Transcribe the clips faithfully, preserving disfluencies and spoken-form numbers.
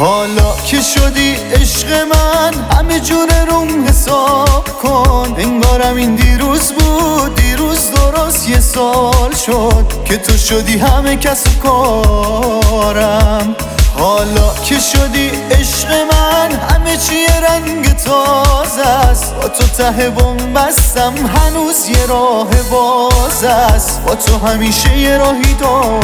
حالا که شدی عشق من همه جون روم حساب کن، انگارم این دیروز بود، دیروز درست یه سال شد که تو شدی همه کس و کارم. حالا که شدی عشق من همه چی رنگ تازه است، با تو ته بم بستم هنوز یه راه باز است، با تو همیشه یه راهی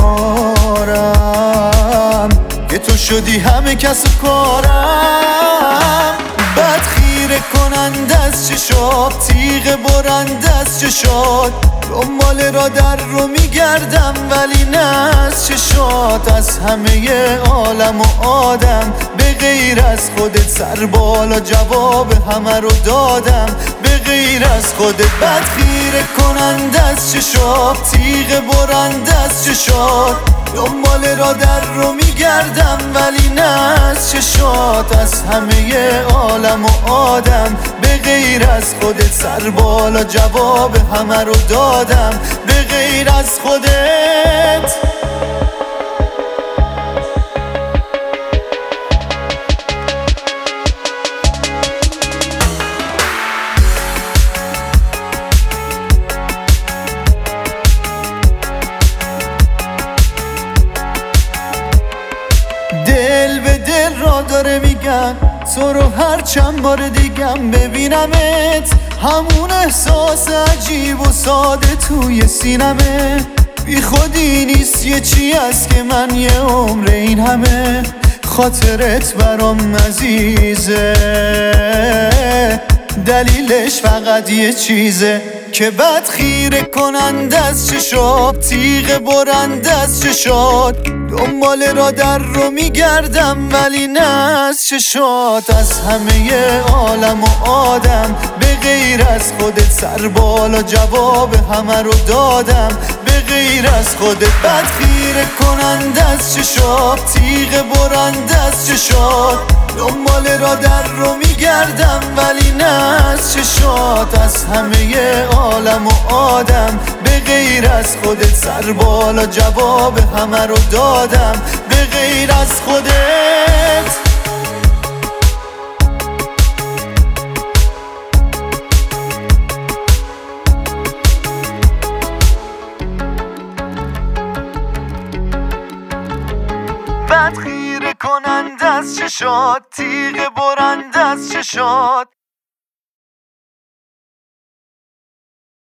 دارم که تو شدی همه کس و کارم. بد خیره کننده از چشات، تیغ برنده از چشات، دنبال را در رو میگردم ولی نه از چشات. از همه عالم و آدم به غیر از خودت سر بالا جواب همه رو دادم، به غیر از خودت. بد خیره کننده از چشات، تیغ برنده از چشات، دنبال را در رو میگردم ولی نه از چشات. از همه عالم و آدم به غیر از خودت سر بالا جواب همه رو دادم، به غیر از خودت. دل به دل را داره میگن تو رو هر چند بار دیگم ببینمت، همون احساس عجیب و ساده توی سینمه. بی خودی نیست یه چی هست که من یه عمر این همه خاطرت برام عزیزه، دلیلش فقط یه چیزه که بد خیره کننده از چشات، تیغ برنده از چشات، دنبال را در رو میگردم ولی نه از چشات. از همه عالم و آدم به غیر از خودت سر بالا جواب همه رو دادم، به غیر از خودت. بد خیره کننده از چشات، تیغ برنده از چشات، دنبال را در رو میگردم ولی نه از چشات. از همه عالم و آدم به غیر از خودت سر بالا جواب همه رو دادم، به غیر از خودت. بد خیره کننده از چشات، تیغ برنده از چشات،